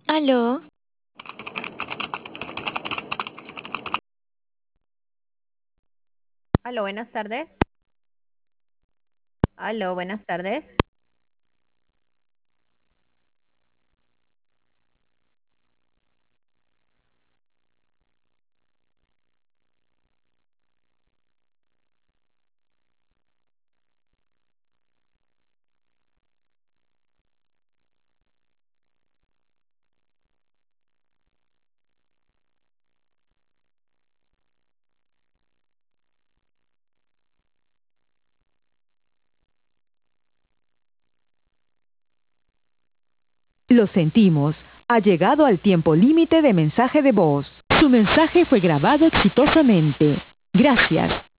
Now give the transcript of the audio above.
Aló, Aló, buenas tardes. Aló, buenas tardes. Lo sentimos. Ha llegado al tiempo límite de mensaje de voz. Su mensaje fue grabado exitosamente. Gracias.